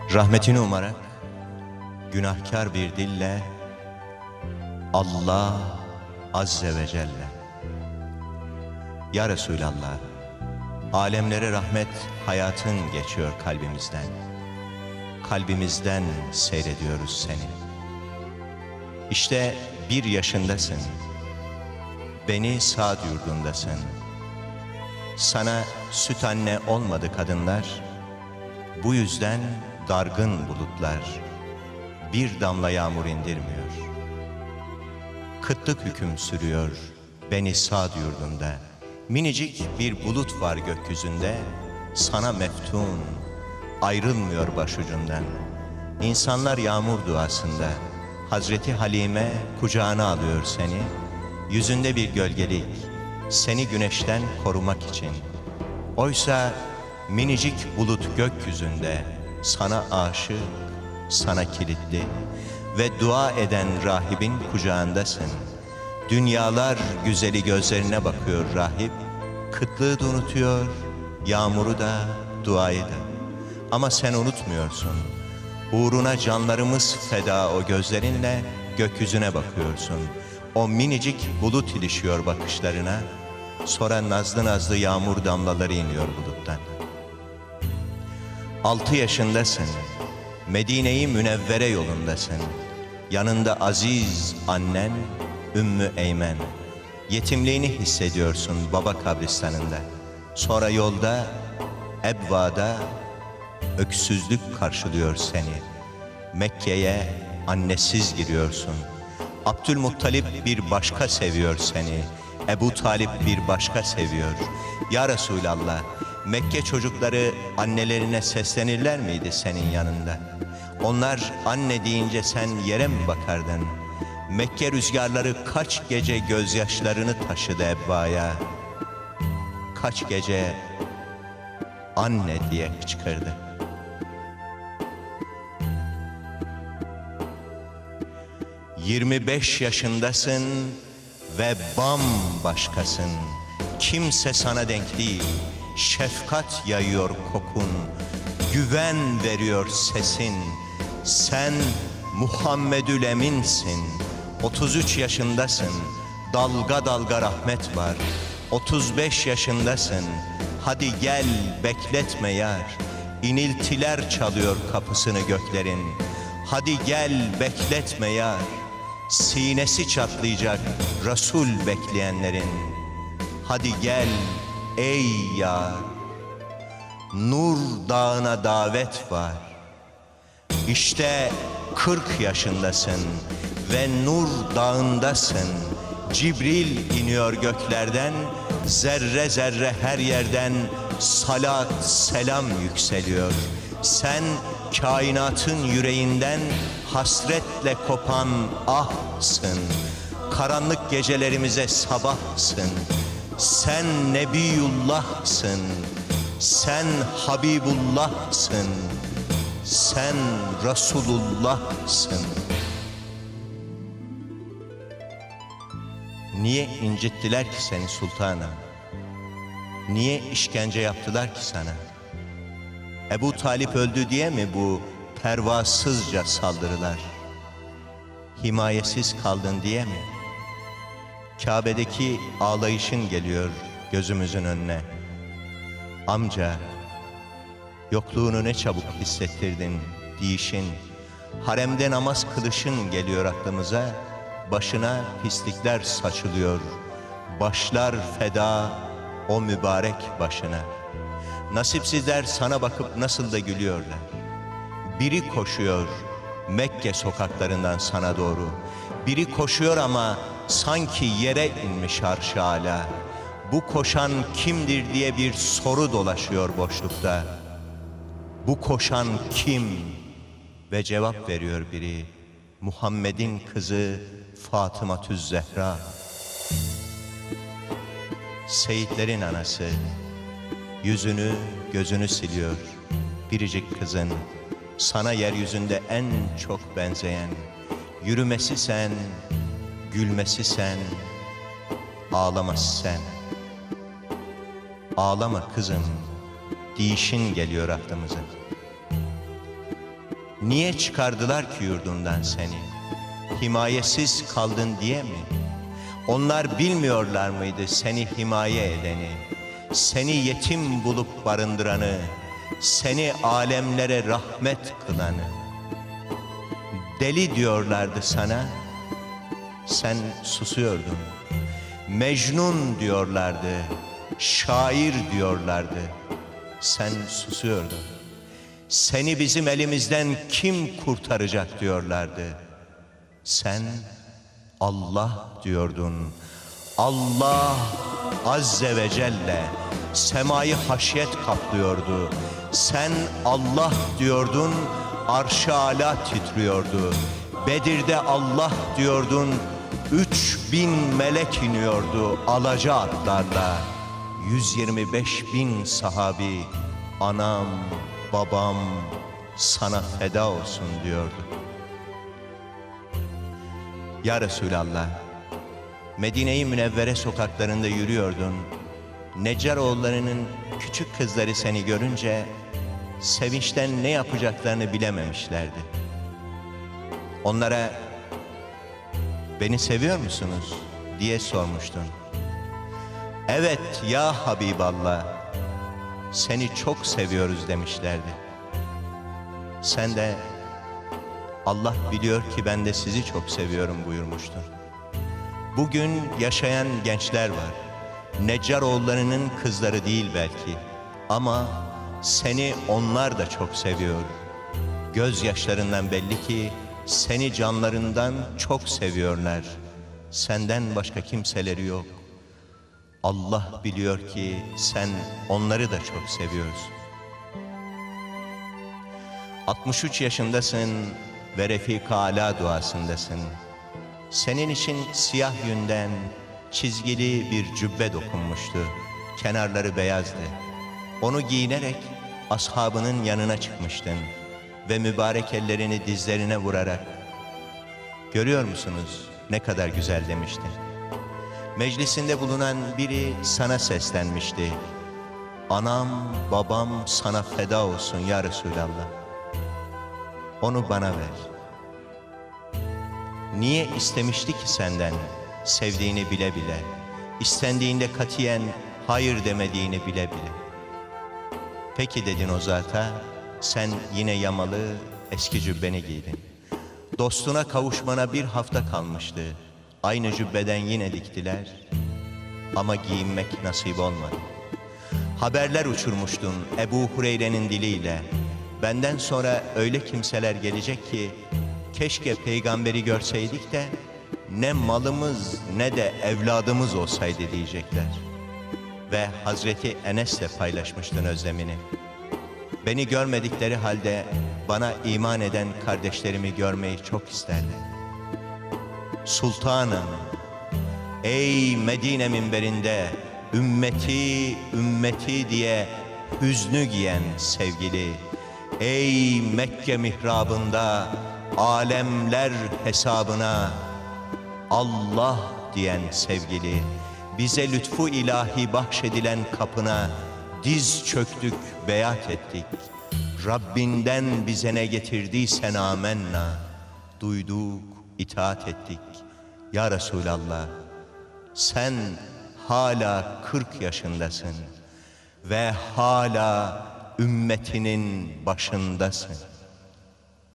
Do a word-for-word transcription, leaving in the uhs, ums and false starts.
Rahmetini umarak günahkar bir dille Allah Azze ve Celle. Ya Resulallah, alemlere rahmet, hayatın geçiyor kalbimizden. Kalbimizden seyrediyoruz seni. İşte bir yaşındasın, beni Sa'd yurdundasın. Sana süt anne olmadı kadınlar, bu yüzden dargın bulutlar bir damla yağmur indirmiyor. Kıtlık hüküm sürüyor beni Sa'd yurdunda. Minicik bir bulut var gökyüzünde, sana meftun, ayrılmıyor başucundan. İnsanlar yağmur duasında, Hazreti Halime kucağına alıyor seni. Yüzünde bir gölgelik, seni güneşten korumak için. Oysa minicik bulut gökyüzünde, sana aşık, sana kilitli ve dua eden rahibin kucağındasın. Dünyalar güzeli gözlerine bakıyor rahip, kıtlığı da unutuyor, yağmuru da, duayı da. Ama sen unutmuyorsun, uğruna canlarımız feda o gözlerinle gökyüzüne bakıyorsun. O minicik bulut ilişiyor bakışlarına, sonra nazlı nazlı yağmur damlaları iniyor buluttan. Altı yaşındasın, Medine-i Münevvere yolundasın. Yanında aziz annen Ümmü Eymen. Yetimliğini hissediyorsun baba kabristanında. Sonra yolda, Ebva'da öksüzlük karşılıyor seni. Mekke'ye annesiz giriyorsun. Abdülmuttalip bir başka seviyor seni. Ebu Talip bir başka seviyor. Ya Resulallah, Mekke çocukları annelerine seslenirler miydi senin yanında? Onlar anne deyince sen yere mi bakardın? Mekke rüzgarları kaç gece gözyaşlarını taşıdı Ebva'ya. Kaç gece anne diye hıçkırdı. Yirmi beş yaşındasın ve bambaşkasın. Kimse sana denk değil. Şefkat yayıyor kokun, güven veriyor sesin. Sen Muhammedül Emin'sin. otuz üç yaşındasın, dalga dalga rahmet var. otuz beş yaşındasın, hadi gel bekletme yar. İniltiler çalıyor kapısını göklerin. Hadi gel bekletme yar. Sinesi çatlayacak Resul bekleyenlerin. Hadi gel ey yar. Nur dağına davet var. İşte kırk yaşındasın ve Nur dağındasın. Cibril iniyor göklerden, zerre zerre her yerden salat selam yükseliyor. Sen kainatın yüreğinden hasretle kopan ahsın. Karanlık gecelerimize sabahsın. Sen Nebiyullah'sın. Sen Habibullah'sın. Sen Resulullah'sın. Niye incittiler ki seni sultanım? Niye işkence yaptılar ki sana? Ebu Talip öldü diye mi bu pervasızca saldırılar? Himayesiz kaldın diye mi? Kabe'deki ağlayışın geliyor gözümüzün önüne. Amca, yokluğunu ne çabuk hissettirdin diyişin. Haremde namaz kılışın geliyor aklımıza. Başına pislikler saçılıyor. Başlar feda o mübarek başına. Nasipsizler sana bakıp nasıl da gülüyorlar. Biri koşuyor Mekke sokaklarından sana doğru. Biri koşuyor ama sanki yere inmiş arş-ı âlâ. Bu koşan kimdir diye bir soru dolaşıyor boşlukta. Bu koşan kim? Ve cevap veriyor biri. Muhammed'in kızı Fatıma-tüz Zehra. Seyitlerin anası. Yüzünü, gözünü siliyor biricik kızın. Sana yeryüzünde en çok benzeyen. Yürümesi sen, gülmesi sen, ağlaması sen. Ağlama kızım, diyişin geliyor aklımıza. Niye çıkardılar ki yurdundan seni? Himayesiz kaldın diye mi? Onlar bilmiyorlar mıydı seni himaye edeni? Seni yetim bulup barındıranı, seni alemlere rahmet kılanı. Deli diyorlardı sana, sen susuyordun. Mecnun diyorlardı, şair diyorlardı, sen susuyordun. Seni bizim elimizden kim kurtaracak diyorlardı. Sen Allah diyordun. Allah Azze ve Celle semayı haşyet kaplıyordu. Sen Allah diyordun, arş-ı âlâ titriyordu. Bedir'de Allah diyordun, üç bin melek iniyordu alaca atlarla. Yüz yirmi beş bin sahabi, anam, babam sana feda olsun diyordu. Ya Resulallah, Medine-i Münevvere sokaklarında yürüyordun. Neccaroğullarının küçük kızları seni görünce sevinçten ne yapacaklarını bilememişlerdi. Onlara "Beni seviyor musunuz?" diye sormuştun. "Evet ya Habiballah, seni çok seviyoruz" demişlerdi. Sen de "Allah biliyor ki ben de sizi çok seviyorum" buyurmuştun. Bugün yaşayan gençler var. Neccaroğullarının kızları değil belki, ama seni onlar da çok seviyor. Gözyaşlarından belli ki seni canlarından çok seviyorlar. Senden başka kimseleri yok. Allah biliyor ki sen onları da çok seviyorsun. altmış üç yaşındasın ve Refik-i Alâ duasındasın. Senin için siyah yünden çizgili bir cübbe dokunmuştu. Kenarları beyazdı. Onu giyinerek ashabının yanına çıkmıştın ve mübarek ellerini dizlerine vurarak "Görüyor musunuz ne kadar güzel" demiştin. Meclisinde bulunan biri sana seslenmişti. "Anam, babam sana feda olsun ya Resulallah. Onu bana ver." Niye istemişti ki senden sevdiğini bile bile, istendiğinde katiyen hayır demediğini bile bile? "Peki" dedin o zata, sen yine yamalı eski cübbeni giydin. Dostuna kavuşmana bir hafta kalmıştı. Aynı cübbeden yine diktiler ama giyinmek nasip olmadı. Haberler uçurmuştun Ebu Hureyre'nin diliyle. Benden sonra öyle kimseler gelecek ki keşke peygamberi görseydik de ne malımız ne de evladımız olsaydı diyecekler. Ve Hazreti Enes'le paylaşmıştın özlemini. Beni görmedikleri halde bana iman eden kardeşlerimi görmeyi çok isterler. Sultanım, ey Medine minberinde ümmeti, ümmeti diye hüznü giyen sevgili, ey Mekke mihrabında alemler hesabına Allah diyen sevgili, bize lütfu ilahi bahşedilen kapına diz çöktük, beyat ettik. Rabbinden bize ne getirdiysen amenna, duyduk, itaat ettik. Ya Resulallah, sen hala kırk yaşındasın ve hala ümmetinin başındasın.